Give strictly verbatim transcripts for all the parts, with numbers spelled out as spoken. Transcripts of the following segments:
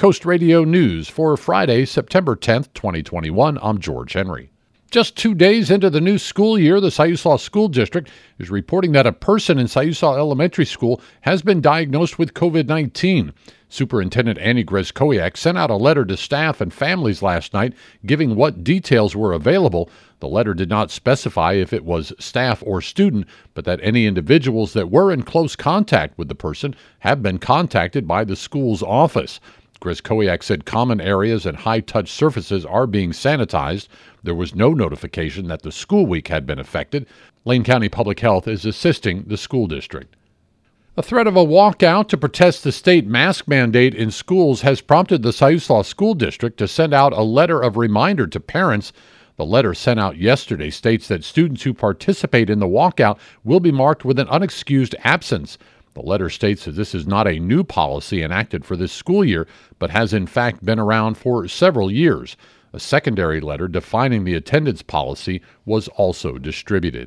Coast Radio News for Friday, September tenth, twenty twenty-one. I'm George Henry. Just two days into the new school year, the Siuslaw School District is reporting that a person in Siuslaw Elementary School has been diagnosed with covid nineteen. Superintendent Annie Grzekowiak sent out a letter to staff and families last night giving what details were available. The letter did not specify if it was staff or student, but that any individuals that were in close contact with the person have been contacted by the school's office. Grzekowiak said common areas and high-touch surfaces are being sanitized. There was no notification that the school week had been affected. Lane County Public Health is assisting the school district. A threat of a walkout to protest the state mask mandate in schools has prompted the Siuslaw School District to send out a letter of reminder to parents. The letter sent out yesterday states that students who participate in the walkout will be marked with an unexcused absence. The letter states that this is not a new policy enacted for this school year, but has in fact been around for several years. A secondary letter defining the attendance policy was also distributed.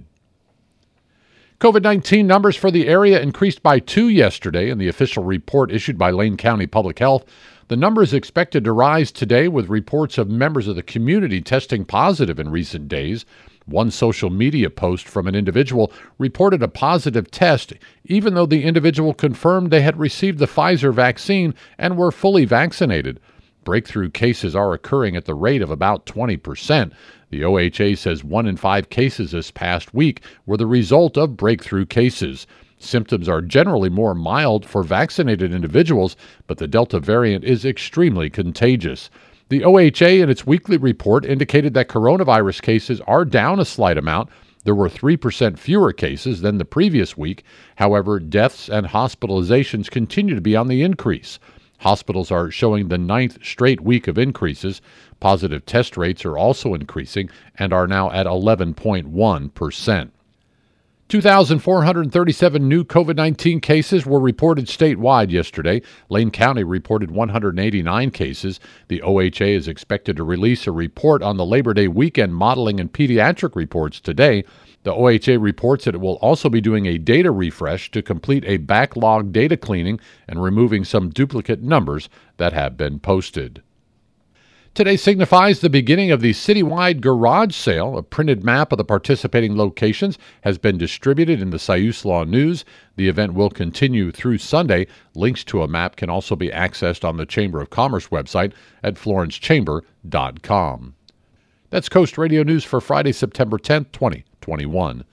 covid nineteen numbers for the area increased by two yesterday in the official report issued by Lane County Public Health. The number is expected to rise today with reports of members of the community testing positive in recent days. One social media post from an individual reported a positive test, even though the individual confirmed they had received the Pfizer vaccine and were fully vaccinated. Breakthrough cases are occurring at the rate of about twenty percent. The O H A says one in five cases this past week were the result of breakthrough cases. Symptoms are generally more mild for vaccinated individuals, but the Delta variant is extremely contagious. The O H A in its weekly report indicated that coronavirus cases are down a slight amount. There were three percent fewer cases than the previous week. However, deaths and hospitalizations continue to be on the increase. Hospitals are showing the ninth straight week of increases. Positive test rates are also increasing and are now at eleven point one percent. two thousand four hundred thirty-seven new covid nineteen cases were reported statewide yesterday. Lane County reported one hundred eighty-nine cases. The O H A is expected to release a report on the Labor Day weekend modeling and pediatric reports today. The O H A reports that it will also be doing a data refresh to complete a backlog data cleaning and removing some duplicate numbers that have been posted. Today signifies the beginning of the citywide garage sale. A printed map of the participating locations has been distributed in the Siuslaw News. The event will continue through Sunday. Links to a map can also be accessed on the Chamber of Commerce website at florence chamber dot com. That's Coast Radio News for Friday, September tenth, twenty twenty-one.